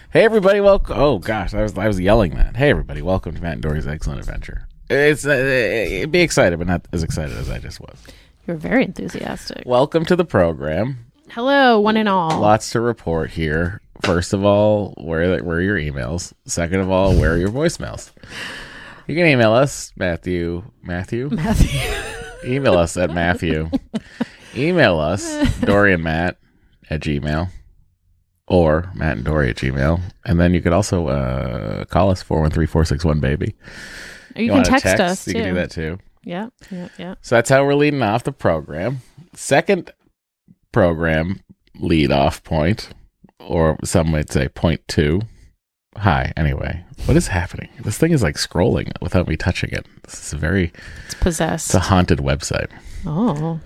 Hey everybody, welcome. Oh gosh, I was yelling that. Hey everybody, welcome to Matt and Dory's Excellent Adventure. It's be excited, but not as excited as I just was. You're very enthusiastic. Welcome to the program. Hello, one and all. Lots to report here. First of all, where are your emails? Second of all, where are your voicemails? You can email us, Matthew. Email us at Matthew. Email us, Dory and Matt at Gmail. Or Matt and Dory at Gmail. And then you could also call us 413-461-BABY. You can text us, You too. can do that, too. Yeah. So that's how we're leading off the program. Second program lead-off point, or some might say point two. Hi, anyway. What is happening? This thing is like scrolling without me touching it. This is It's possessed. It's a haunted website. Oh.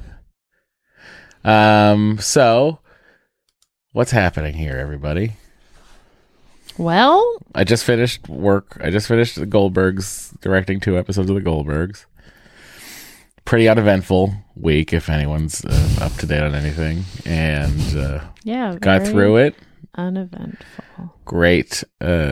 So... what's happening here, everybody? Well, I just finished work. I just finished the Goldbergs, directing 2 episodes of the Goldbergs. Pretty uneventful week, if anyone's up to date on anything. And yeah, got through it. Uneventful. Great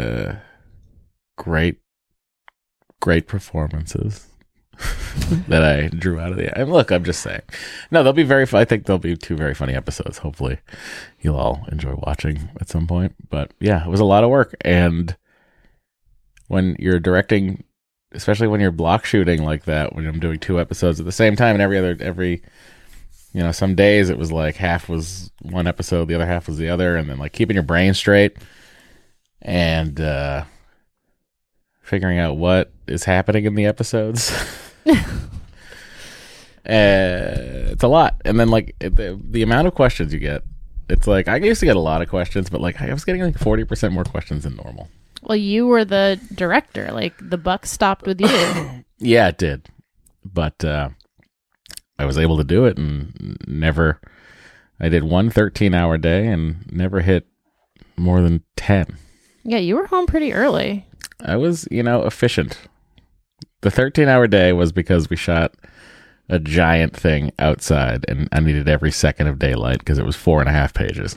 performances that I drew out of the. And look, I'm just saying. No, they'll be very. I think they'll be 2 very funny episodes. Hopefully, you'll all enjoy watching at some point. But yeah, it was a lot of work. And when you're directing, especially when you're block shooting like that, when I'm doing 2 episodes at the same time, and every some days it was like half was one episode, the other half was the other, and then like keeping your brain straight and figuring out what is happening in the episodes. It's a lot. And then like the amount of questions you get, it's like I used to get a lot of questions, but like I was getting like 40% more questions than normal. Well, you were the director. Like the buck stopped with you. Yeah, it did. But I was able to do it and I did one 13-hour day and never hit more than 10. Yeah, you were home pretty early. I was, efficient. The 13-hour day was because we shot a giant thing outside, and I needed every second of daylight because it was 4.5 pages.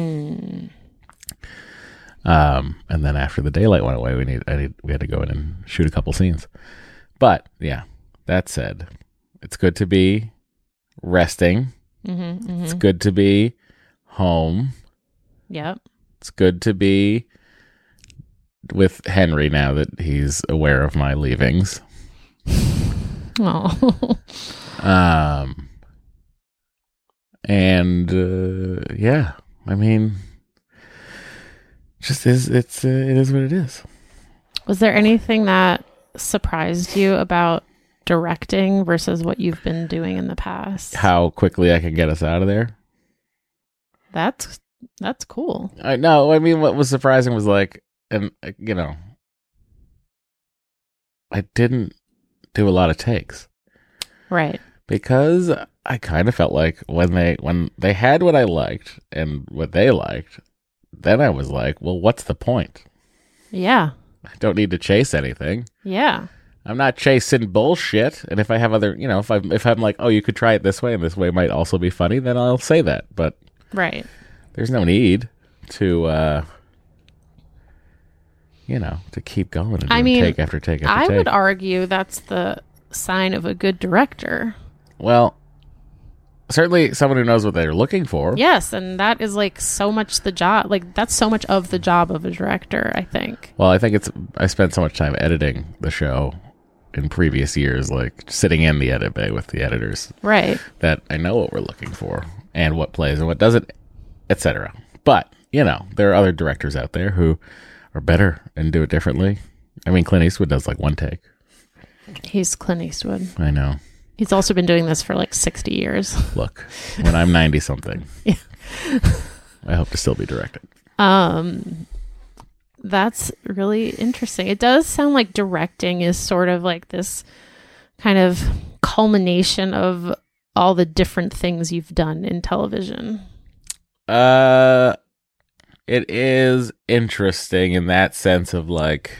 And then after the daylight went away, we had to go in and shoot a couple scenes. But yeah, that said, it's good to be resting. It's good to be home. Yep. It's good to be with Henry now that he's aware of my leavings. Oh. Yeah, I mean, it is what it is. Was there anything that surprised you about directing versus what you've been doing in the past? How quickly I can get us out of there. That's cool. I know. I mean, what was surprising was like, and I didn't do a lot of takes. Right. Because I kind of felt like when they had what I liked and what they liked, then I was like, well, what's the point? Yeah. I don't need to chase anything. Yeah. I'm not chasing bullshit. And if I have other, if I'm like, oh, you could try it this way and this way might also be funny, then I'll say that. But right. There's no need to to keep going and take after take after take. I would argue that's the sign of a good director. Well, certainly someone who knows what they're looking for. Yes, and that is like so much the job. Like that's so much of the job of a director, I think. Well, I think I spent so much time editing the show in previous years, like sitting in the edit bay with the editors. Right. That I know what we're looking for and what plays and what doesn't, etc. But, there are other directors out there who are better and do it differently. I mean, Clint Eastwood does like one take. He's Clint Eastwood. I know. He's also been doing this for like 60 years. Look, when I'm 90 something, yeah. I hope to still be directing. That's really interesting. It does sound like directing is sort of like this kind of culmination of all the different things you've done in television. It is interesting in that sense of like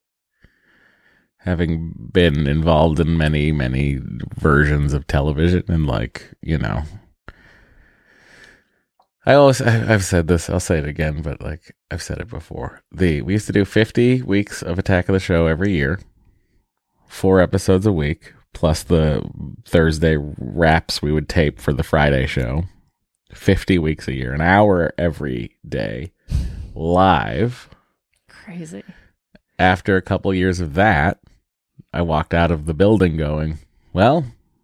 having been involved in many, many versions of television and like, I've said this, I'll say it again, but like I've said it before. We used to do 50 weeks of Attack of the Show every year, 4 episodes a week, plus the Thursday wraps we would tape for the Friday show. 50 weeks a year, an hour every day, live. Crazy. After a couple years of that, I walked out of the building going, well,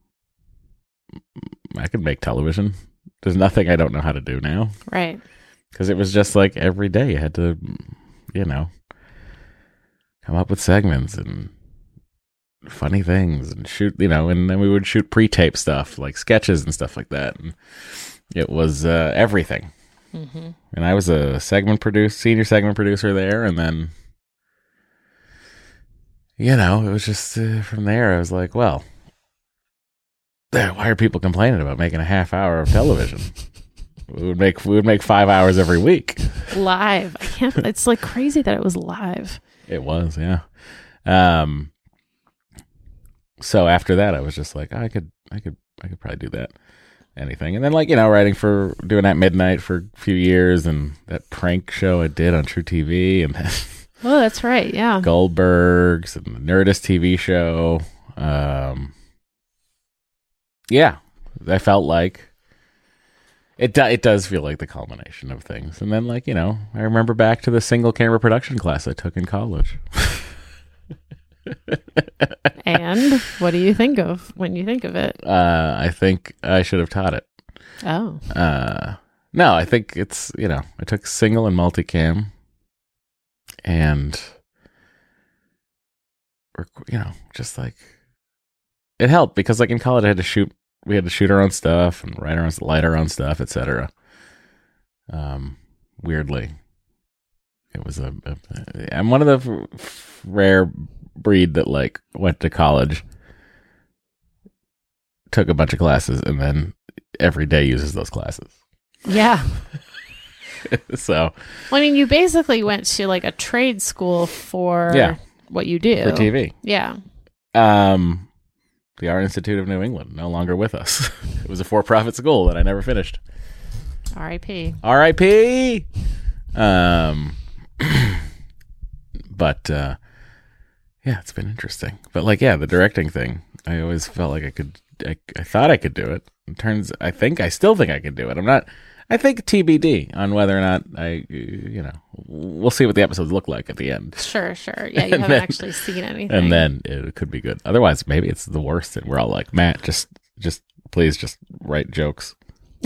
I could make television. There's nothing I don't know how to do now. Right. Because it was just like every day you had to, come up with segments and funny things and shoot, and then we would shoot pre-tape stuff like sketches and stuff like that. And it was everything. Mm-hmm. And I was a senior segment producer there. And then, it was just from there, I was like, well, why are people complaining about making a half hour of television? we would make 5 hours every week. Live. I can't, it's like crazy that it was live. It was, yeah. So after that, I was just like, I could probably do that. Anything. And then doing At Midnight for a few years, and that prank show I did on True TV, and oh, that's right. Yeah. Goldbergs and the Nerdist TV show. Yeah, I felt like it does feel like the culmination of things. And then I remember back to the single camera production class I took in college. And what do you think of when you think of it? I think I should have taught it. Oh. No, I think it's, I took single and multicam, and, just like, it helped because in college we had to shoot our own light our own stuff, etc. Weirdly, it was I'm one of the rare breed that went to college, took a bunch of classes, and then every day uses those classes. Yeah. So, well, I mean, you basically went to a trade school for what you do for TV. Yeah. The Art Institute of New England, no longer with us. It was a for-profit school that I never finished. R.I.P. R.I.P. But it's been interesting. But the directing thing, I always felt like I thought I could do it. I still think I could do it. I think TBD on whether or not we'll see what the episodes look like at the end. Sure. Yeah, you haven't actually seen anything. And then it could be good. Otherwise, maybe it's the worst and we're all like, Matt, just please just write jokes.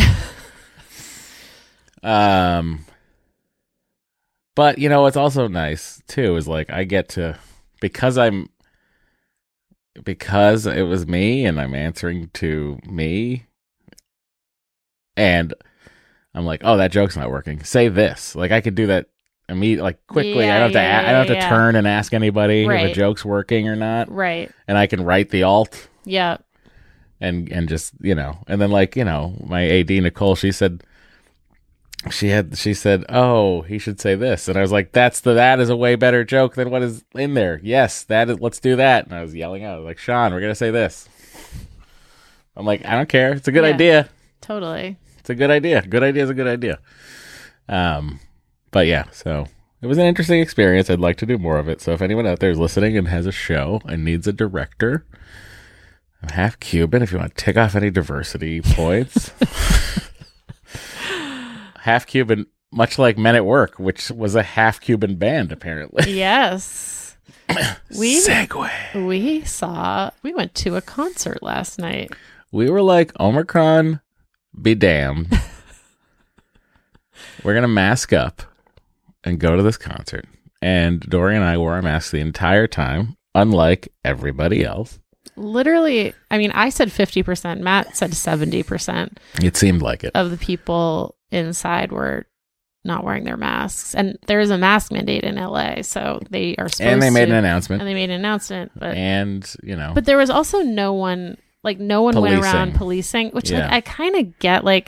But what's also nice too is I get to, because it was me and I'm answering to me, and I'm like, oh, that joke's not working. Say this. I could do that immediately, quickly. Yeah, I don't have to turn and ask anybody if a joke's working or not. Right. And I can write the alt. Yeah. And just, and then my AD Nicole, she said, oh, he should say this. And I was like, that is a way better joke than what is in there. Yes, let's do that. And I was yelling out, like, Sean, we're going to say this. I'm like, I don't care. It's a good idea. Totally. It's a good idea. Good idea is a good idea. But yeah, so it was an interesting experience. I'd like to do more of it. So if anyone out there is listening and has a show and needs a director, I'm half Cuban. If you want to tick off any diversity points. Half Cuban, much like Men at Work, which was a half Cuban band, apparently. Yes. Segue. We went to a concert last night. We were like, Omicron be damned. We're going to mask up and go to this concert. And Dory and I wore our masks the entire time, unlike everybody else. Literally, I mean, I said 50%. Matt said 70%. It seemed like it. Of the people inside were not wearing their masks. And there is a mask mandate in LA, so they are supposed to. And they made an announcement. But there was also no one went around policing, which I kind of get, I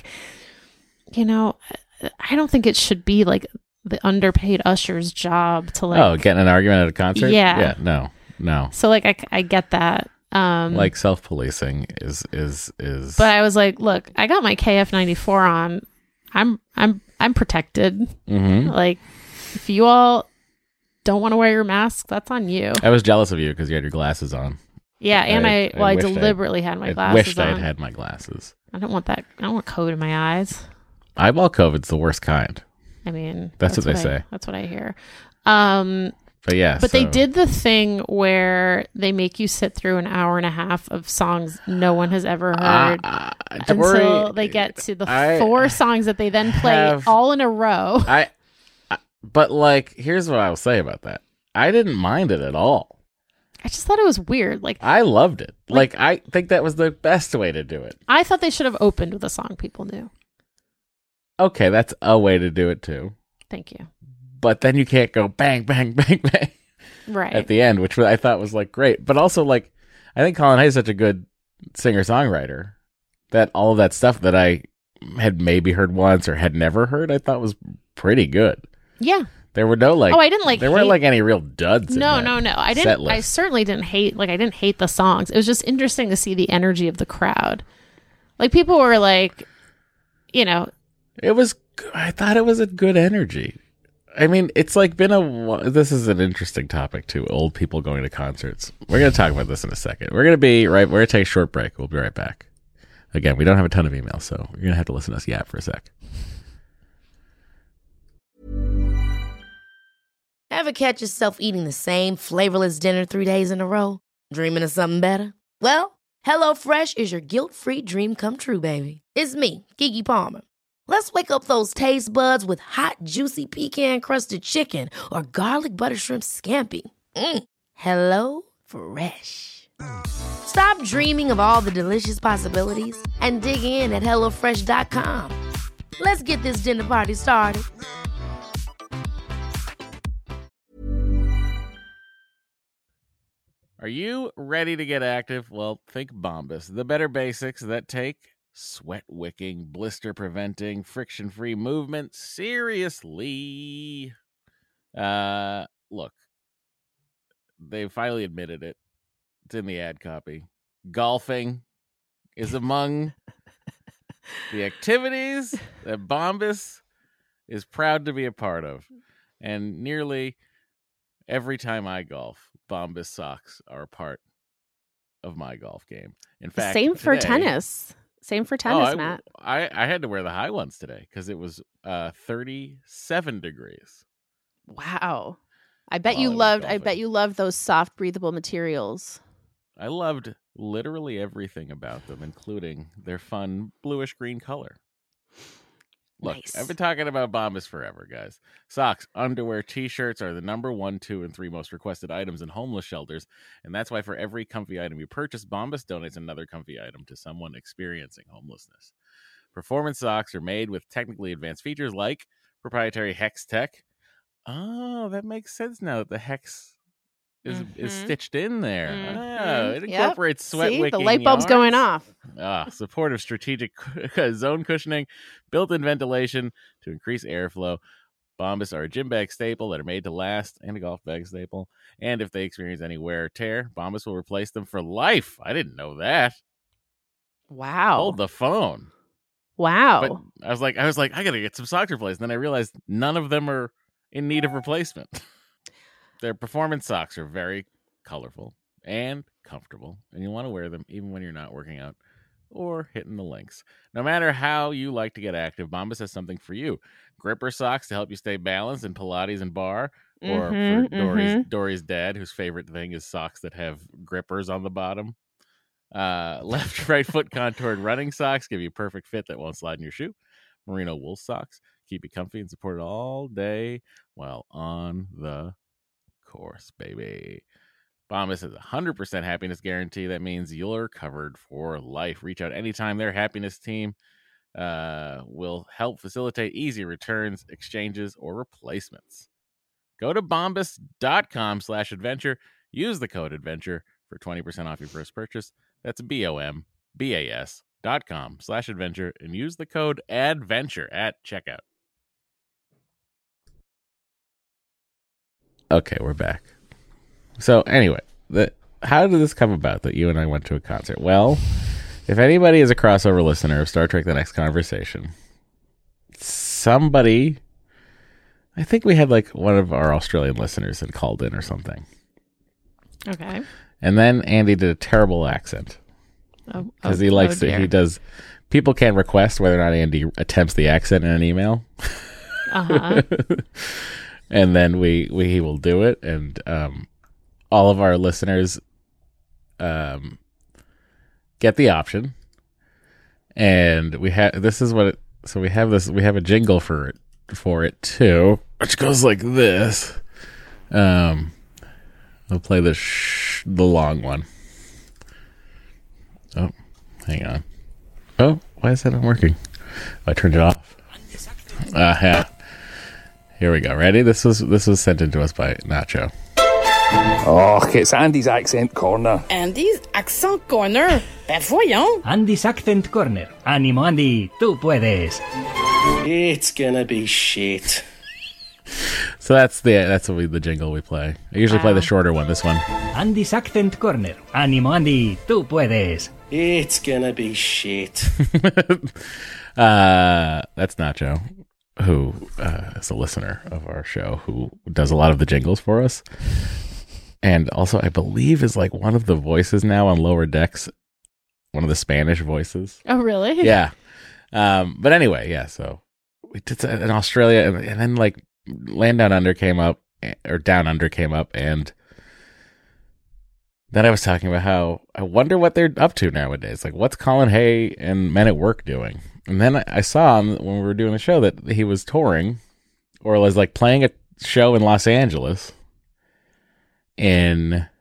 don't think it should be the underpaid usher's job to get in an argument at a concert? Yeah. No. So I get that. Self-policing is But I was like, look, I got my KF94 on. I'm protected. Mm-hmm. Like, if you all don't want to wear your mask, that's on you. I was jealous of you because you had your glasses on. Yeah, and I deliberately had my glasses on. I wished I'd had my glasses. I don't want that. I don't want COVID in my eyes. Eyeball COVID's the worst kind. I mean, that's what they say. That's what I hear. But yeah, but they did the thing where they make you sit through an hour and a half of songs no one has ever heard until they get to the 4 songs that they then play all in a row. But like, here's what I will say about that. I didn't mind it at all. I just thought it was weird. Like, I loved it. Like I think that was the best way to do it. I thought they should have opened with a song people knew. Okay, that's a way to do it too. Thank you. But then you can't go bang, bang, bang, bang right at the end, which I thought was like great. But also, like, I think Colin Hay is such a good singer-songwriter that all of that stuff that I had maybe heard once or had never heard, I thought was pretty good. Yeah. There were no like. Oh, I didn't like. There weren't like any real duds. No. I didn't. I certainly didn't hate. Like, I didn't hate the songs. It was just interesting to see the energy of the crowd. Like, people were like, you know. It was. I thought it was a good energy. I mean, it's like been this is an interesting topic too. Old people going to concerts. We're going to talk about this in a second. We're going to take a short break. We'll be right back. Again, we don't have a ton of emails, so you're going to have to listen to us yap for a sec. Ever catch yourself eating the same flavorless dinner 3 days in a row? Dreaming of something better? Well, HelloFresh is your guilt-free dream come true, baby. It's me, Keke Palmer. Let's wake up those taste buds with hot, juicy pecan-crusted chicken or garlic butter shrimp scampi. Hello Fresh. Stop dreaming of all the delicious possibilities and dig in at HelloFresh.com. Let's get this dinner party started. Are you ready to get active? Well, think Bombas, the better basics that take sweat-wicking, blister-preventing, friction-free movement seriously. Look, they finally admitted it. It's in the ad copy. Golfing is among the activities that Bombas is proud to be a part of. And nearly every time I golf, Bombas socks are a part of my golf game. In fact, same for tennis. Same for tennis, Matt. I had to wear the high ones today because it was 37 degrees. Wow. I bet you loved those soft, breathable materials. I loved literally everything about them, including their fun bluish green color. Look, nice. I've been talking about Bombas forever, guys. Socks, underwear, t-shirts are the number 1, 2, and 3 most requested items in homeless shelters, and that's why for every comfy item you purchase, Bombas donates another comfy item to someone experiencing homelessness. Performance socks are made with technically advanced features like proprietary Hex Tech. Oh, that makes sense now that the Hex is stitched in there. Oh, it incorporates sweat-wicking the light bulb's going off. Supportive strategic zone cushioning, built-in ventilation to increase airflow. Bombas are a gym bag staple that are made to last and a golf bag staple. And if they experience any wear or tear, Bombas will replace them for life. I didn't know that. Wow. Hold the phone. Wow. But I was like, I got to get some socks replaced. And then I realized none of them are in need of replacement. Their performance socks are very colorful and comfortable, and you want to wear them even when you're not working out or hitting the links. No matter how you like to get active, Bombas has something for you. Gripper socks to help you stay balanced in Pilates and bar, or for Dory's dad, whose favorite thing is socks that have grippers on the bottom. Left, right foot contoured running socks give you a perfect fit that won't slide in your shoe. Merino wool socks keep you comfy and supported all day while on the course, baby. Bombas has a 100% happiness guarantee. That means you're covered for life. Reach out anytime. Their happiness team will help facilitate easy returns, exchanges, or replacements. Go to bombas.com/adventure. Use the code adventure for 20% off your first purchase. That's BOMBAS.com/adventure and use the code ADVENTURE at checkout. Okay, we're back. So anyway, how did this come about that you and I went to a concert? Well, if anybody is a crossover listener of Star Trek The Next Conversation, somebody, I think we had like one of our Australian listeners had called in or something. Okay. And then Andy did a terrible accent. Because he likes it. He does. People can request whether or not Andy attempts the accent in an email. Uh-huh. And then he will do it. And all of our listeners get the option. And we have we have a jingle for it too, which goes like this. I'll play the long one. Oh, hang on. Oh, why is that not working? I turned it off. Yeah. Here we go. Ready? This was sent in to us by Nacho. Oh, it's Andy's accent corner. Andy's accent corner? Ben voyons. Andy's accent corner. Ánimo, Andy. Tú puedes. It's gonna be shit. So that's the jingle we play. I usually play the shorter one. This one. Andy's accent corner. Ánimo, Andy. Tú puedes. It's gonna be shit. That's Nacho, who is a listener of our show, who does a lot of the jingles for us, and also I believe is like one of the voices now on Lower Decks, one of the Spanish voices. Oh, really? Yeah. But anyway, yeah. So we did that in Australia, and then like Land Down Under came up, or Down Under came up, and then I was talking about how I wonder what they're up to nowadays. Like, what's Colin Hay and Men at Work doing? And then I saw him when we were doing the show that he was touring, or was like playing a show in Los Angeles. In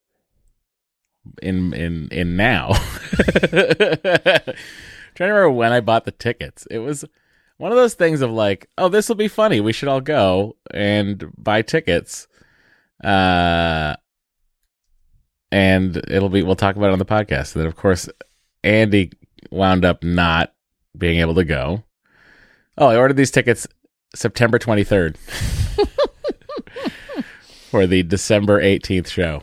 now. Trying to remember when I bought the tickets. It was one of those things of like, oh, this will be funny. We should all go and buy tickets. And we'll talk about it on the podcast. And then, of course, Andy wound up not being able to go. Oh, I ordered these tickets September 23rd for the December 18th show.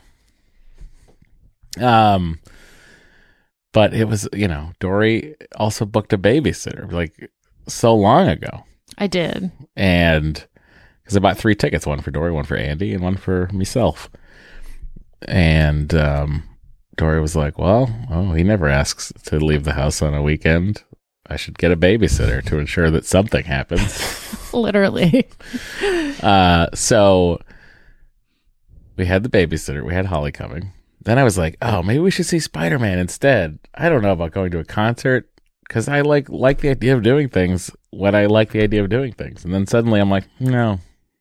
But it was, Dory also booked a babysitter like so long ago. I did. And because I bought 3 tickets, one for Dory, one for Andy, and one for myself. And Dory was like, well, he never asks to leave the house on a weekend. I should get a babysitter to ensure that something happens. Literally. So we had the babysitter. We had Holly coming. Then I was like, oh, maybe we should see Spider-Man instead. I don't know about going to a concert because I like the idea of doing things when I like the idea of doing things. And then suddenly I'm like, no,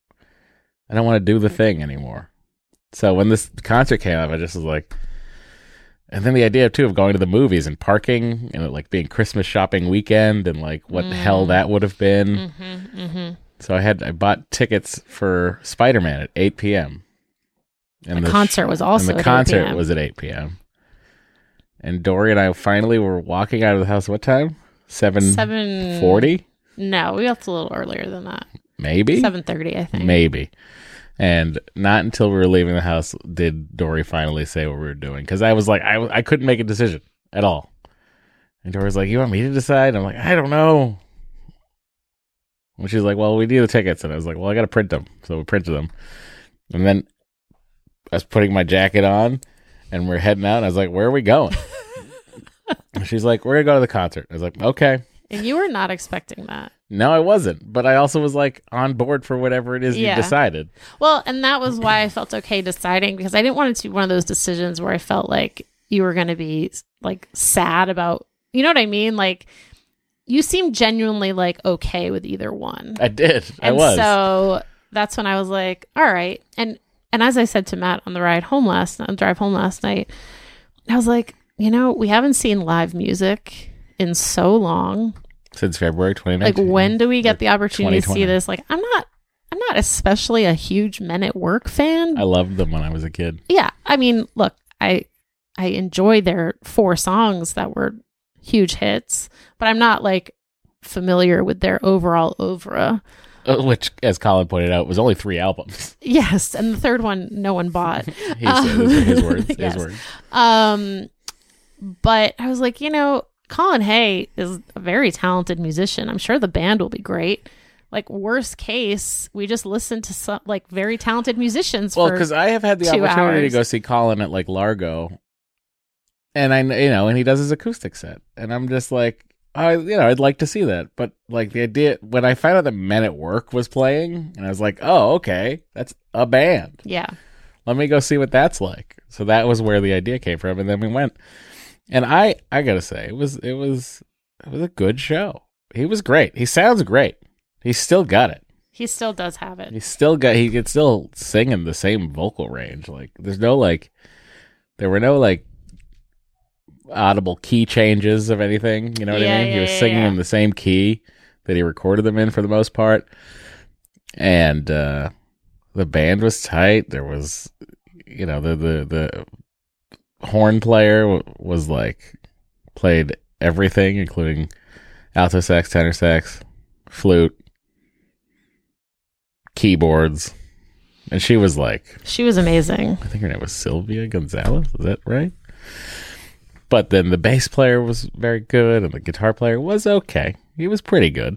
I don't want to do the thing anymore. So when this concert came up, I just was like, and then the idea too of going to the movies and parking and it like being Christmas shopping weekend and like what the hell that would have been. Mm-hmm, mm-hmm. So I bought tickets for Spider-Man at 8 p.m. And the concert was also at 8 p.m. And Dory and I finally were walking out of the house. What time? 7:40? No, we left a little earlier than that. Maybe 7:30, I think. Maybe. And not until we were leaving the house did Dory finally say what we were doing. Because I was like, I couldn't make a decision at all. And Dory was like, you want me to decide? I'm like, I don't know. And she's like, well, we need the tickets. And I was like, well, I got to print them. So we printed them. And then I was putting my jacket on and we're heading out. And I was like, where are we going? And she's like, we're going to go to the concert. I was like, okay. And you were not expecting that. No, I wasn't. But I also was like on board for whatever it is you decided. Well, and that was why I felt okay deciding, because I didn't want it to be one of those decisions where I felt like you were going to be like sad about, you know what I mean? Like you seemed genuinely like okay with either one. I did. And I was. So that's when I was like, all right. And as I said to Matt on the drive home last night, I was like, we haven't seen live music in so long. Since February 2019. Like, when do we get the opportunity to see this? Like, I'm not especially a huge Men at Work fan. I loved them when I was a kid. Yeah. I mean, look, I enjoy their 4 songs that were huge hits, but I'm not like familiar with their overall oeuvre. Which, as Colin pointed out, was only 3 albums. Yes. And the third one, no one bought. His words. Yes. His words. But I was like, Colin Hay is a very talented musician. I'm sure the band will be great. Like, worst case, we just listen to some like very talented musicians. Well, because I have had the opportunity to go see Colin at like Largo, and and he does his acoustic set, and I'm just like, I'd like to see that. But like the idea, when I found out that Men at Work was playing, and I was like, oh, okay, that's a band. Yeah. Let me go see what that's like. So that was where the idea came from, and then we went. And I gotta say, it was a good show. He was great. He sounds great. He's still got it. He still does have it. He could still sing in the same vocal range. Like there were no audible key changes of anything. You know what I mean? He was singing in the same key that he recorded them in for the most part. And the band was tight. There was, the horn player was like played everything, including alto sax, tenor sax, flute, keyboards, and she was amazing. I think her name was Sylvia Gonzalez. Is that right? But then the bass player was very good, and the guitar player was okay. He was pretty good.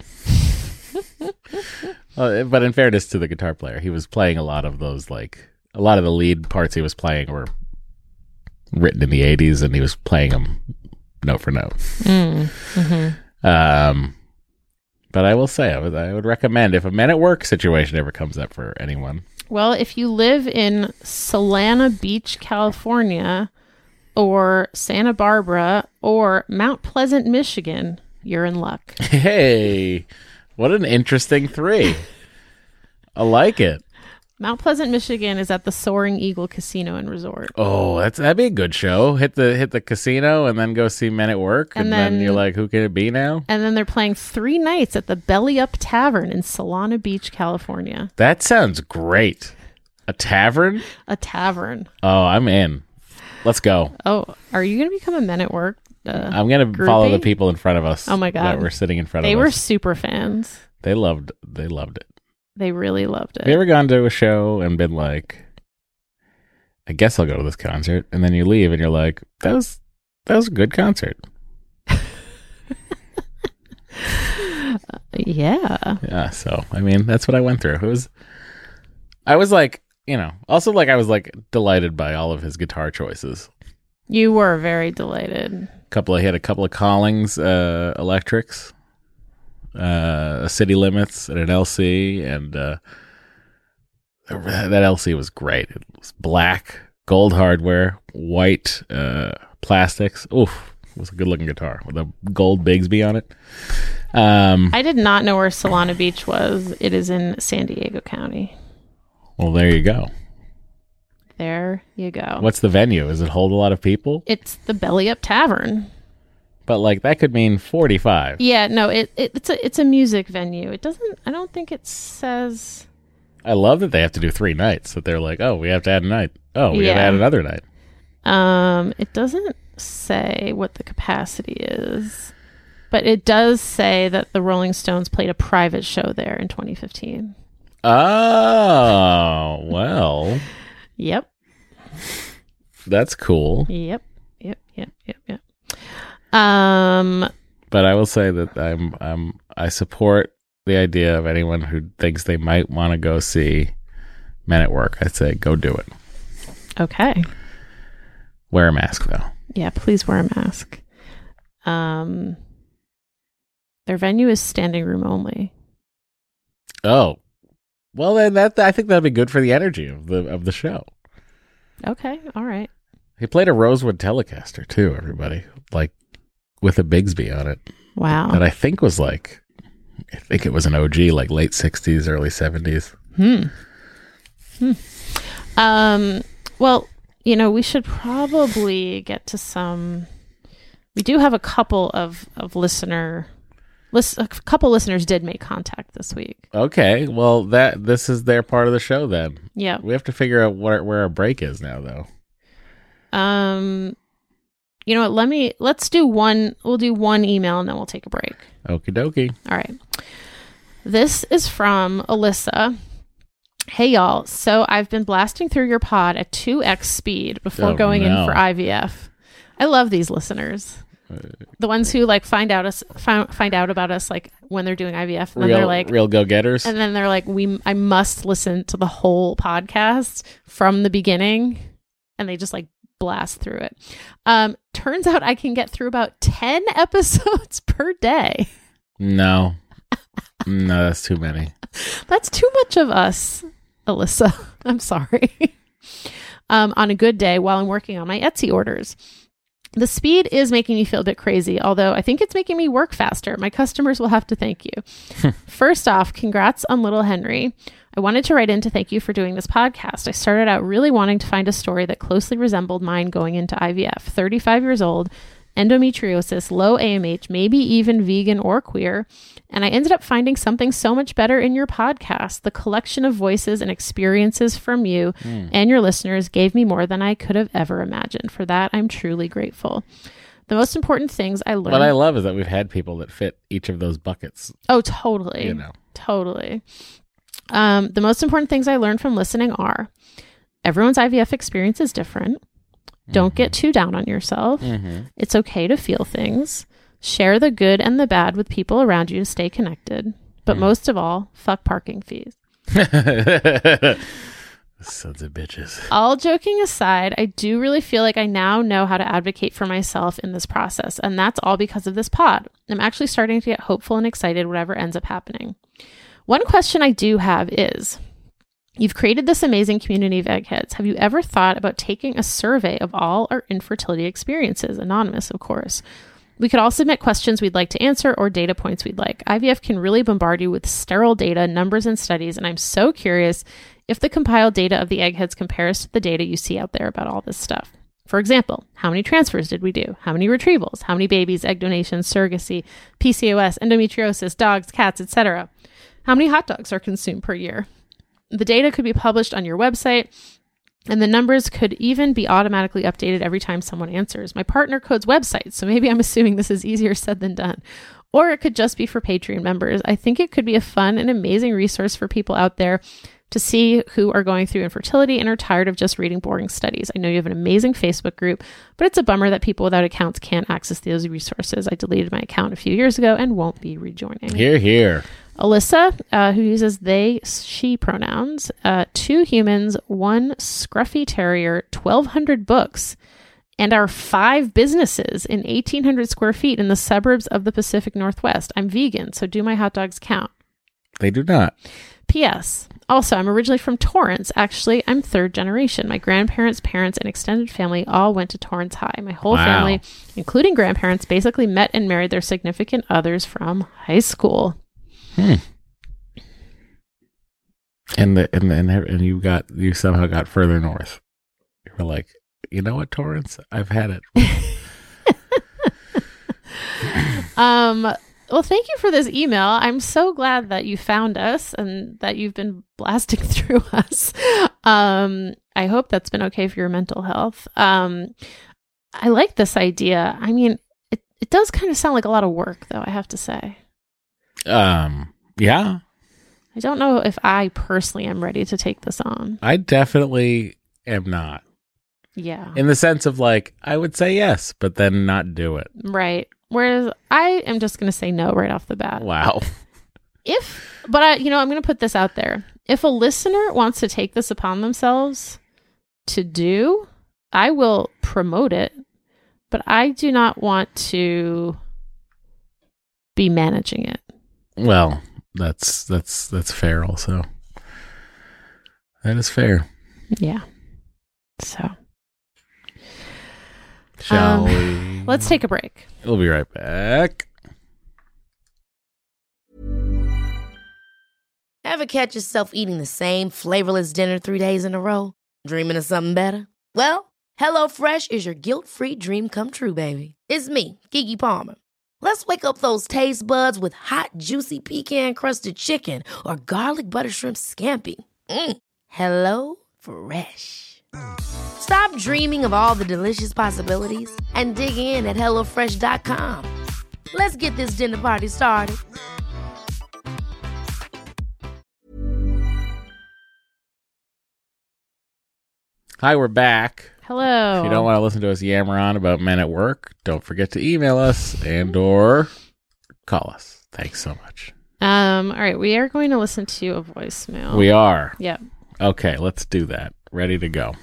But in fairness to the guitar player, he was playing a lot of those, a lot of the lead parts he was playing were written in the 80s, and he was playing them note for note. But I will say, I would recommend if a Men at Work situation ever comes up for anyone. Well, if you live in Solana Beach, California, or Santa Barbara, or Mount Pleasant, Michigan, you're in luck. Hey, what an interesting 3. I like it. Mount Pleasant, Michigan is at the Soaring Eagle Casino and Resort. Oh, that'd be a good show. Hit the casino and then go see Men at Work, and then you're like, who can it be now? And then they're playing 3 nights at the Belly Up Tavern in Solana Beach, California. That sounds great. A tavern? A tavern. Oh, I'm in. Let's go. Oh, are you going to become a Men at Work? I'm going to follow the people in front of us. Oh my God. That were sitting in front of us. They were super fans. They loved it. They really loved it. Have you ever gone to a show and been like, I guess I'll go to this concert, and then you leave and you're like, that was a good concert. Yeah. Yeah, so I mean, that's what I went through. I was like, also like I was like delighted by all of his guitar choices. You were very delighted. He had a couple of Collings electrics. A City Limits and an LC, and that LC was great. It was black, gold hardware, white plastics. Oof, it was a good looking guitar with a gold Bigsby on it. I did not know where Solana Beach was. It is in San Diego County. Well, there you go. There you go. What's the venue? Does it hold a lot of people? It's the Belly Up Tavern. But that could mean 45. Yeah, no, it's a music venue. It doesn't. I don't think it says. I love that they have to do 3 nights. That they're like, oh, we have to add a night. Oh, we got to add another night. It doesn't say what the capacity is, but it does say that the Rolling Stones played a private show there in 2015. Oh, well. Yep. That's cool. Yep. But I will say that I support the idea of anyone who thinks they might want to go see Men at Work. I'd say go do it. Okay. Wear a mask though. Yeah, please wear a mask. Their venue is standing room only. Oh, well then I think that'd be good for the energy of the show. Okay, all right. He played a Rosewood Telecaster too. Everybody with a Bigsby on it. Wow. That I think was I think it was an OG, late 60s, early 70s. Well, we should probably get to some. We do have a couple of listeners did make contact this week. Okay, well this is their part of the show then. Yeah, we have to figure out where our break is now, though. You know what? Let's do one. We'll do one email and then we'll take a break. Okie dokie. All right. This is from Alyssa. Hey y'all. So I've been blasting through your pod at 2x speed before going in for IVF. I love these listeners. The ones who like find out about us like when they're doing IVF, and then they're like real go-getters, and then they're like, I must listen to the whole podcast from the beginning, and they just like blast through it. Turns out I can get through about 10 episodes per day. No, that's too many. That's too much of us, Alyssa. I'm sorry. On a good day while I'm working on my Etsy orders. The speed is making me feel a bit crazy, although I think it's making me work faster. My customers will have to thank you. First off, congrats on little Henry. I wanted to write in to thank you for doing this podcast. I started out really wanting to find a story that closely resembled mine going into IVF. 35 years old, endometriosis, low AMH, maybe even vegan or queer. And I ended up finding something so much better in your podcast. The collection of voices and experiences from you and your listeners gave me more than I could have ever imagined. For that, I'm truly grateful. The most important things I learned... What I love is that we've had people that fit each of those buckets. Oh, totally. Totally. The most important things I learned from listening are everyone's IVF experience is different. Don't get too down on yourself. It's okay to feel things. Share the good and the bad with people around you to stay connected. But most of all, fuck parking fees. Sons of bitches. All joking aside, I do really feel like I now know how to advocate for myself in this process. And that's all because of this pod. I'm actually starting to get hopeful and excited whatever ends up happening. One question I do have is... You've created this amazing community of eggheads. Have you ever thought about taking a survey of all our infertility experiences? Anonymous, of course. We could all submit questions we'd like to answer or data points we'd like. IVF can really bombard you with sterile data, numbers, and studies, and I'm so curious if the compiled data of the eggheads compares to the data you see out there about all this stuff. For example, how many transfers did we do? How many retrievals? How many babies, egg donations, surrogacy, PCOS, endometriosis, dogs, cats, etc.? How many hot dogs are consumed per year? The data could be published on your website, and the numbers could even be automatically updated every time someone answers. My partner codes websites, so maybe I'm assuming this is easier said than done. Or it could just be for Patreon members. I think it could be a fun and amazing resource for people out there to see who are going through infertility and are tired of just reading boring studies. I know you have an amazing Facebook group, but it's a bummer that people without accounts can't access those resources. I deleted my account a few years ago and won't be rejoining. Hear, hear. Alyssa, who uses they, she pronouns, 2 humans, 1 scruffy terrier, 1,200 books, and our 5 businesses in 1,800 square feet in the suburbs of the Pacific Northwest. I'm vegan, so do my hot dogs count? They do not. P.S. Also, I'm originally from Torrance. Actually, I'm 3rd generation. My grandparents, parents, and extended family all went to Torrance High. My whole family, including grandparents, basically met and married their significant others from high school. And you somehow got further north. You were like, you know what, Torrance? I've had it. Well, thank you for this email. I'm so glad that you found us and that you've been blasting through us. I hope that's been okay for your mental health. I like this idea. I mean, it does kind of sound like a lot of work, though, I have to say. Yeah. I don't know if I personally am ready to take this on. I definitely am not. Yeah. In the sense of like, I would say yes, but then not do it. Right. Whereas I am just going to say no right off the bat. Wow. I'm going to put this out there. If a listener wants to take this upon themselves to do, I will promote it, but I do not want to be managing it. Well, that's fair also. That is fair. Yeah. So. Shall we? Let's take a break. We'll be right back. Ever catch yourself eating the same flavorless dinner 3 days in a row? Dreaming of something better? Well, HelloFresh is your guilt-free dream come true, baby. It's me, Keke Palmer. Let's wake up those taste buds with hot, juicy pecan-crusted chicken or garlic butter shrimp scampi. Hello Fresh. Stop dreaming of all the delicious possibilities and dig in at HelloFresh.com. Let's get this dinner party started. Hi, we're back. Hello. If you don't want to listen to us yammer on about men at work, don't forget to email us and or call us. Thanks so much. All right, we are going to listen to a voicemail. We are. Yep. Okay, let's do that. Ready to go.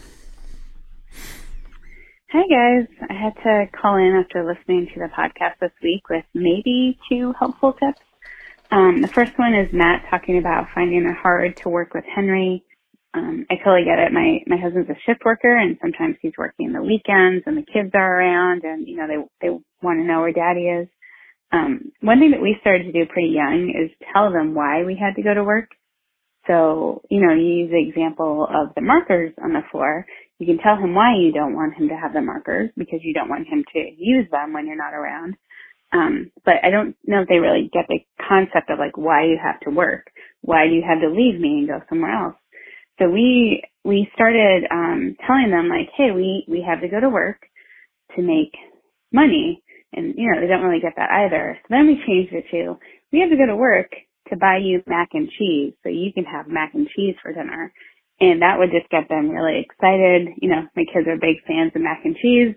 Hi, guys. I had to call in after listening to the podcast this week with maybe 2 helpful tips. The first one is Matt talking about finding it hard to work with Henry. I totally get it. My husband's a shift worker, and sometimes he's working the weekends, and the kids are around, and they want to know where Daddy is. One thing that we started to do pretty young is tell them why we had to go to work. So, you use the example of the markers on the floor. You can tell him why you don't want him to have the markers, because you don't want him to use them when you're not around. But I don't know if they really get the concept of like why you have to work. Why do you have to leave me and go somewhere else? So we started telling them like, hey, we have to go to work to make money. And, they don't really get that either. So then we changed it to, we have to go to work to buy you mac and cheese so you can have mac and cheese for dinner. And that would just get them really excited. My kids are big fans of mac and cheese.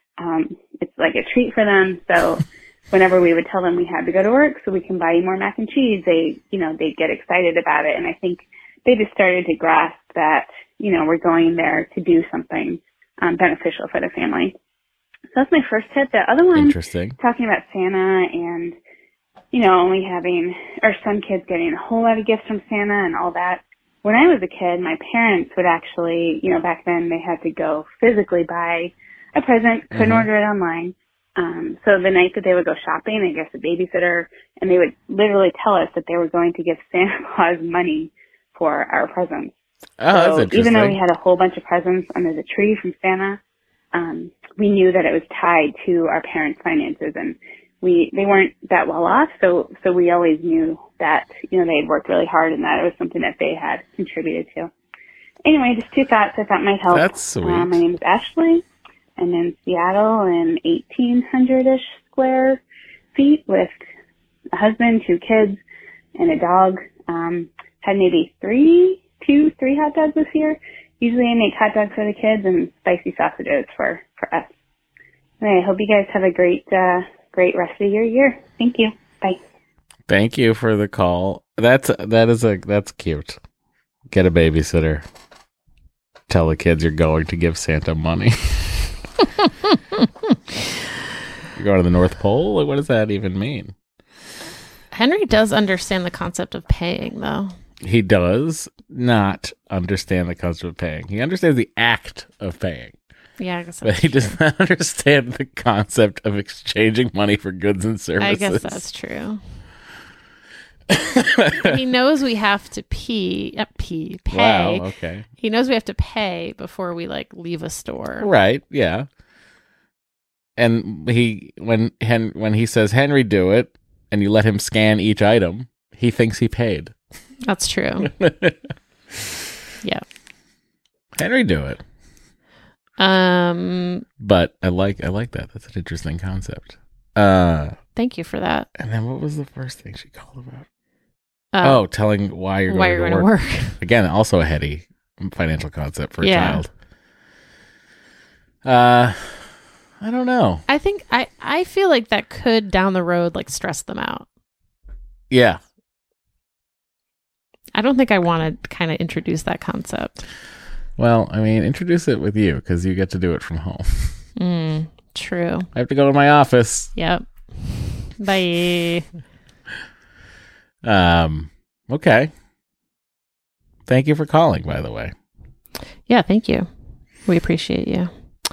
It's like a treat for them. So whenever we would tell them we had to go to work so we can buy you more mac and cheese, they'd get excited about it. And I think they just started to grasp that, we're going there to do something beneficial for the family. So that's my first tip. The other one, talking about Santa and, only having, or some kids getting a whole lot of gifts from Santa and all that. When I was a kid, my parents would actually, back then they had to go physically buy a present, couldn't order it online. So the night that they would go shopping, I guess a babysitter, and they would literally tell us that they were going to give Santa Claus money for our presents. Oh, that's interesting. Even though we had a whole bunch of presents under the tree from Santa, we knew that it was tied to our parents' finances, and they weren't that well off, so we always knew that, they had worked really hard and that it was something that they had contributed to. Anyway, just 2 thoughts I thought might help. That's sweet. My name is Ashley. I'm in Seattle in 1,800-ish square feet with a husband, 2 kids, and a dog. Had maybe 3 hot dogs this year. Usually I make hot dogs for the kids and spicy sausages for us. Anyway, I hope you guys have a great rest of your year. Thank you. Bye. Thank you for the call. That's cute. Get a babysitter. Tell the kids you're going to give Santa money. You're going to the North Pole? Like, what does that even mean? Henry does understand the concept of paying, though. He does not understand the concept of paying. He understands the act of paying. Yeah, I guess but he does not understand the concept of exchanging money for goods and services. I guess that's true. He knows we have to pay. Wow, okay. He knows we have to pay before we leave a store. Right, yeah. And when he says, Henry, do it, and you let him scan each item, he thinks he paid. That's true. Yeah. Henry, do it. But I like that. That's an interesting concept. Thank you for that. And then what was the first thing she called about? Telling why you're going to work. Again, also a heady financial concept for a child. I don't know. I think I feel like that could down the road stress them out. Yeah. I don't think I want to kind of introduce that concept. Well, I mean, introduce it with you because you get to do it from home. True. I have to go to my office. Yep. Bye. Okay. Thank you for calling, by the way. Yeah, thank you. We appreciate you.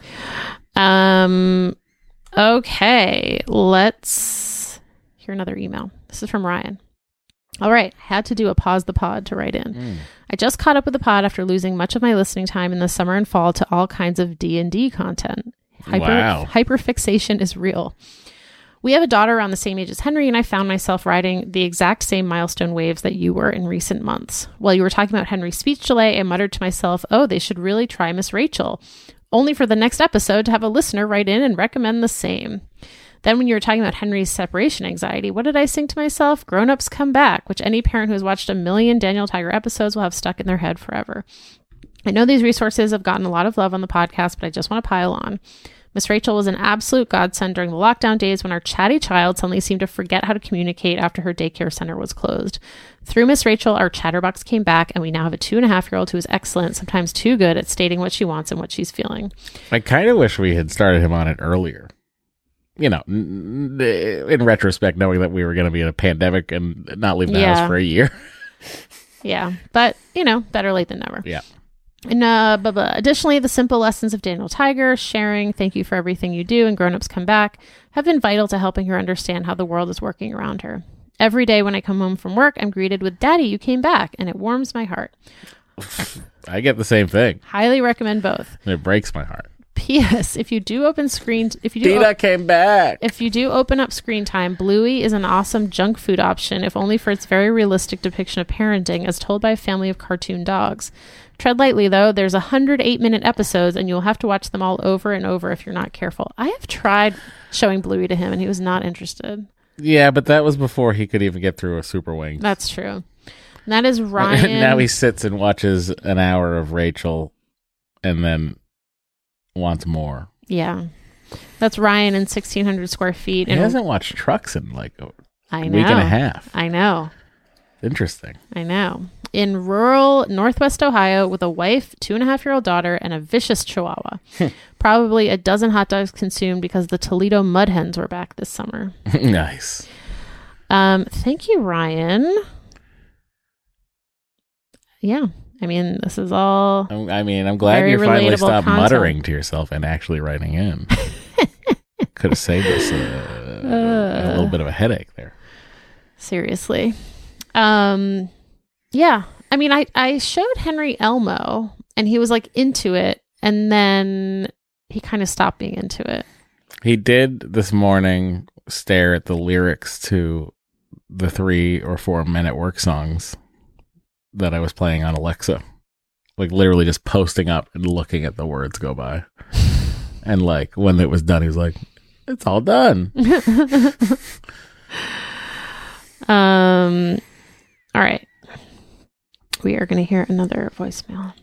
Okay, let's hear another email. This is from Ryan. All right, had to do a pause the pod to write in. I just caught up with the pod after losing much of my listening time in the summer and fall to all kinds of D&D content. Hyperfixation is real. We have a daughter around the same age as Henry, and I found myself riding the exact same milestone waves that you were in recent months. While you were talking about Henry's speech delay, I muttered to myself, oh, they should really try Miss Rachel, only for the next episode to have a listener write in and recommend the same. Then when you were talking about Henry's separation anxiety, what did I sing to myself? Grown-ups Come Back, which any parent who has watched 1 million Daniel Tiger episodes will have stuck in their head forever. I know these resources have gotten a lot of love on the podcast, but I just want to pile on. Miss Rachel was an absolute godsend during the lockdown days when our chatty child suddenly seemed to forget how to communicate after her daycare center was closed. Through Miss Rachel, our chatterbox came back, and we now have a 2.5-year-old who is excellent, sometimes too good at stating what she wants and what she's feeling. I kind of wish we had started him on it earlier. You know, in retrospect, knowing that we were going to be in a pandemic and not leave the house for a year. Yeah, but, you know, better late than never. Yeah. And additionally, the simple lessons of Daniel Tiger, sharing, thank you for everything you do, and grown-ups come back, have been vital to helping her understand how the world is working around her. Every day when I come home from work, I'm greeted with, Daddy, you came back, and it warms my heart. I get the same thing. Highly recommend both. It breaks my heart. P.S. If you do open Dina came back. If you do open up screen time, Bluey is an awesome junk food option, if only for its very realistic depiction of parenting as told by a family of cartoon dogs. Tread lightly, though. There's 108-minute episodes, and you'll have to watch them all over and over if you're not careful. I have tried showing Bluey to him, and he was not interested. Yeah, but that was before he could even get through a Super Wing. That's true. And that is Ryan. Now he sits and watches an hour of Rachel, and then wants more. Yeah. That's Ryan in 1,600 square feet. He hasn't watched Trucks in like a week and a half. I know. Interesting. I know. In rural Northwest Ohio with a wife, 2.5-year-old daughter, and a vicious chihuahua. Probably a dozen hot dogs consumed because the Toledo Mud Hens were back this summer. Nice. Thank you, Ryan. Yeah. I mean, this is all. I'm glad you finally stopped muttering to yourself and actually writing in. Could have saved us a little bit of a headache there. Seriously. Yeah. I mean, I showed Henry Elmo and he was like into it, and then he kind of stopped being into it. He did this morning stare at the lyrics to the 3 or 4 Men at Work songs that I was playing on Alexa, like literally just posting up and looking at the words go by. And like when it was done, he was like, it's all done. All right. We are going to hear another voicemail.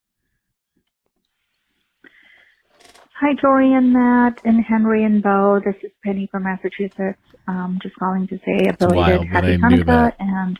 Hi, Dory and Matt and Henry and Bo. This is Penny from Massachusetts. Just calling to say a belated Happy Hanukkah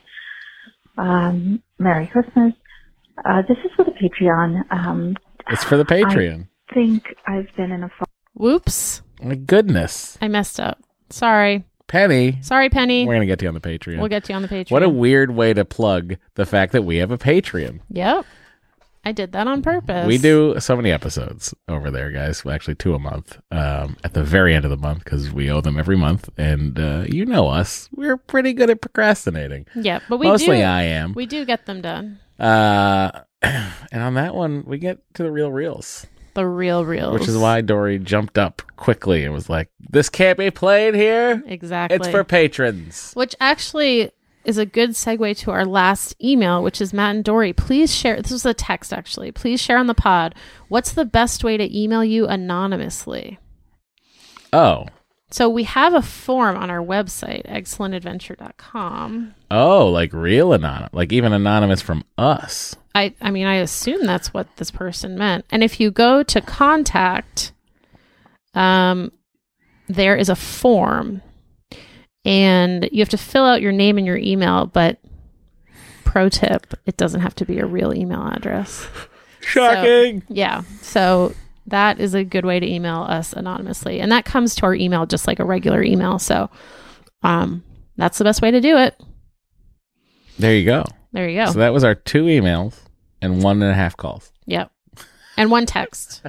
and Merry Christmas. This is for the Patreon. It's for the Patreon. I think I've been in a... Whoops. My goodness. I messed up. Sorry. Penny. Sorry, Penny. We're going to get to you on the Patreon. We'll get to you on the Patreon. What a weird way to plug the fact that we have a Patreon. Yep. I did that on purpose. We do so many episodes over there, guys. Well, actually 2 a month at the very end of the month because we owe them every month. And you know us. We're pretty good at procrastinating. Yeah, but Mostly I am. We do get them done. And on that one, we get to the real reels. The real reels. Which is why Dory jumped up quickly and was like, this can't be played here. Exactly. It's for patrons. Which actually is a good segue to our last email, which is Matt and Dory. Please share. This was a text, actually. Please share on the pod. What's the best way to email you anonymously? Oh. So we have a form on our website, excellentadventure.com. Oh, like real anonymous, like even anonymous from us. I mean, I assume that's what this person meant. And if you go to contact, there is a form, and you have to fill out your name and your email. But pro tip, it doesn't have to be a real email address. Shocking. So that is a good way to email us anonymously. And that comes to our email just like a regular email. So that's the best way to do it. There you go. There you go. So that was our 2 emails and 1.5 calls. Yep. And 1 text.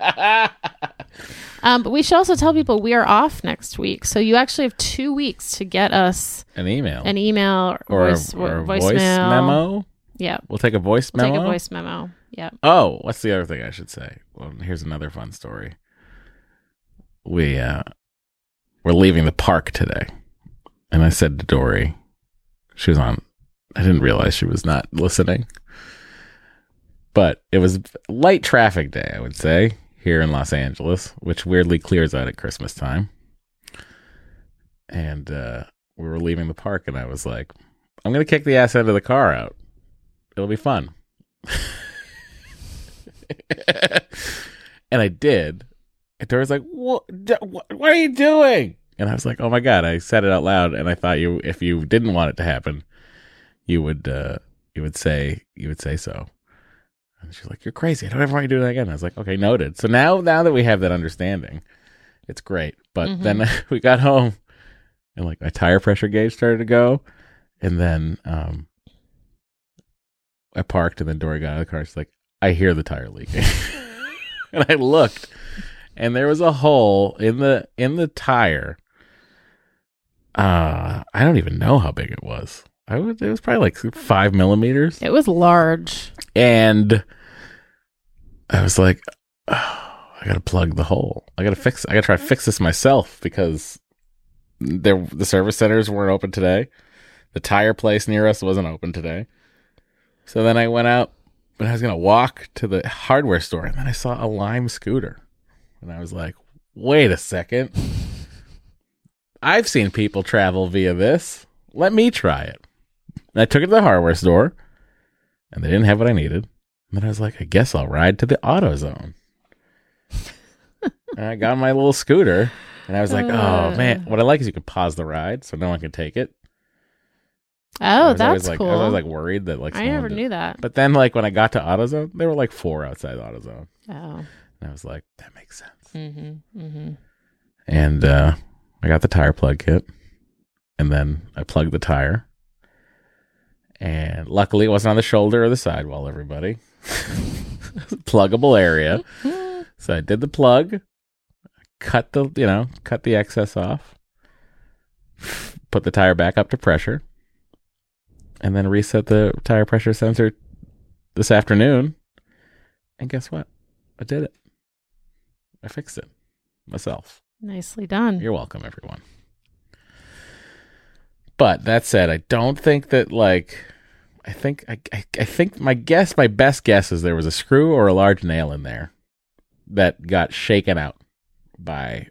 But we should also tell people we are off next week. So you actually have 2 weeks to get us an email or a voice memo. Yeah. We'll take a voice memo. Take a voice memo. Yeah. Oh, what's the other thing I should say? Well, here's another fun story. We're leaving the park today. And I said to Dory, she was on, I didn't realize she was not listening. But it was light traffic day, I would say, here in Los Angeles, which weirdly clears out at Christmas time. And we were leaving the park, and I was like, I'm going to kick the ass end of the car out. It'll be fun. And I did. And Dory's like, what are you doing? And I was like, oh my God, I said it out loud. And I thought if you didn't want it to happen, you would say so. And she's like, you're crazy. I don't ever want you to do that again. I was like, okay, noted. So now that we have that understanding, it's great. But then we got home and like my tire pressure gauge started to go. And then I parked and then Dory got out of the car. She's like, I hear the tire leaking. And I looked and there was a hole in the tire. I don't even know how big it was. It was probably like 5 millimeters. It was large. And I was like, oh, I got to plug the hole. I got to try to fix this myself because the service centers weren't open today. The tire place near us wasn't open today. So then I went out and I was going to walk to the hardware store and then I saw a Lime scooter. And I was like, wait a second. I've seen people travel via this. Let me try it. And I took it to the hardware store and they didn't have what I needed. And then I was like, I guess I'll ride to the AutoZone. And I got my little scooter and I was like, oh man, what I like is you can pause the ride so no one can take it. Oh, that's cool. I was always like worried that like I never knew that. But then like when I got to AutoZone, there were like 4 outside AutoZone. Oh. And I was like, that makes sense. Mm-hmm. Mm-hmm. And I got the tire plug kit and then I plugged the tire. And luckily it wasn't on the shoulder or the sidewall, everybody. Pluggable area. So I did the plug, cut the excess off, put the tire back up to pressure, and then reset the tire pressure sensor this afternoon. And guess what? I did it. I fixed it myself. Nicely done. You're welcome, everyone. But that said, I don't think that like I think my best guess is there was a screw or a large nail in there that got shaken out by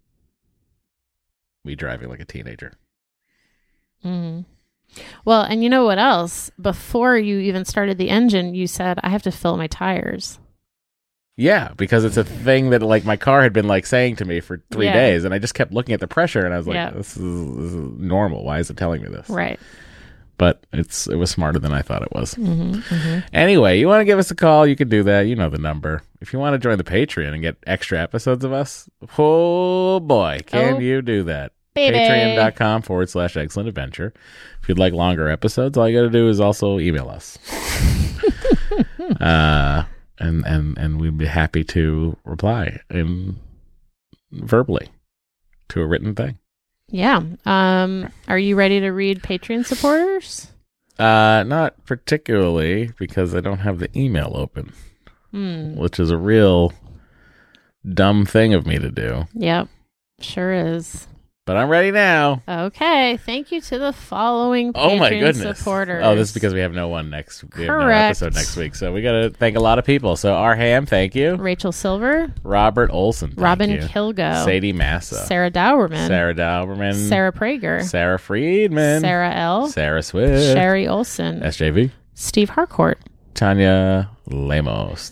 me driving like a teenager. Mm-hmm. Well, and you know what else? Before you even started the engine, you said, I have to fill my tires. Yeah, because it's a thing that like my car had been like saying to me for 3 days, and I just kept looking at the pressure, and I was like, this is normal. Why is it telling me this? Right. But it was smarter than I thought it was. Mm-hmm, mm-hmm. Anyway, you want to give us a call, you can do that. You know the number. If you want to join the Patreon and get extra episodes of us, oh boy, can you do that. Patreon.com/excellent adventure. If you'd like longer episodes, all you got to do is also email us. And we'd be happy to reply verbally to a written thing. Yeah. Are you ready to read Patreon supporters? Not particularly, because I don't have the email open, which is a real dumb thing of me to do. Yep, sure is. But I'm ready now. Okay. Thank you to the following Patreon supporters. Oh, this is because we have no episode next week. So we got to thank a lot of people. So Arham, thank you. Rachel Silver. Robert Olson, Robin Kilgo. Sadie Massa. Sarah Dauerman. Sarah Prager. Sarah Friedman. Sarah L. Sarah Swift. Sherry Olson. SJV. Steve Harcourt. Tonya Lamos.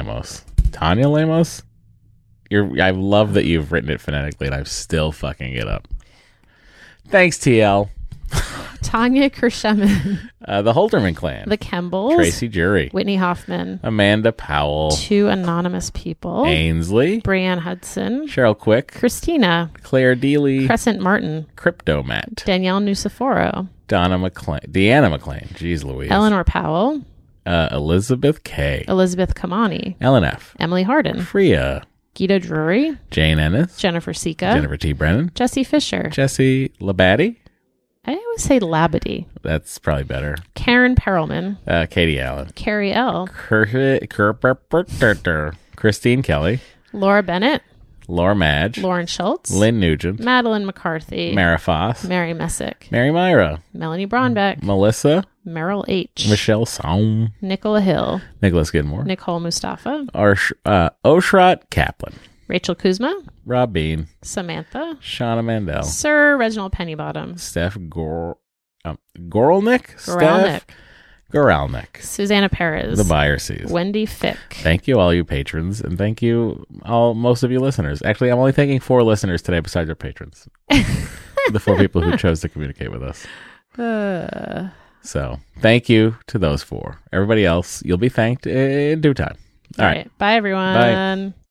I love that you've written it phonetically and I'm still fucking it up. Thanks, TL. Tanya Kersheman. The Holderman clan. The Kembles. Tracy Jury. Whitney Hoffman. Amanda Powell. 2 anonymous people. Ainsley. Brianne Hudson. Cheryl Quick. Christina. Claire Deely. Crescent Martin. Cryptomat. Danielle Nuciforo. Deanna McLean. Jeez Louise. Eleanor Powell. Elizabeth K. Elizabeth Kamani. Ellen F. Emily Harden. Freya. Guido Drury. Jane Ennis. Jennifer Sika. Jennifer T. Brennan. Jesse Fisher. Jesse Labadie. I always say Labadie. That's probably better. Karen Perelman. Katie Allen. Carrie L. Christine Kelly. Laura Bennett. Laura Madge. Lauren Schultz. Lynn Nugent. Madeline McCarthy. Mara Foss. Mary Messick. Mary Myra. Melanie Braunbeck. Melissa. Merrill H. Michelle Saum. Nicola Hill. Nicholas Gidmore. Nicole Mustafa. Oshrat Kaplan. Rachel Kuzma. Rob Bean. Samantha. Shauna Mandel. Sir Reginald Pennybottom. Steph Gorelnick. Goralnik, Susanna Perez, The Buyer Seas, Wendy Fick. Thank you, all you patrons, and thank you, most of you listeners. Actually, I'm only thanking 4 listeners today besides our patrons. The 4 people who chose to communicate with us. So, thank you to those 4. Everybody else, you'll be thanked in due time. All right. Bye, everyone. Bye.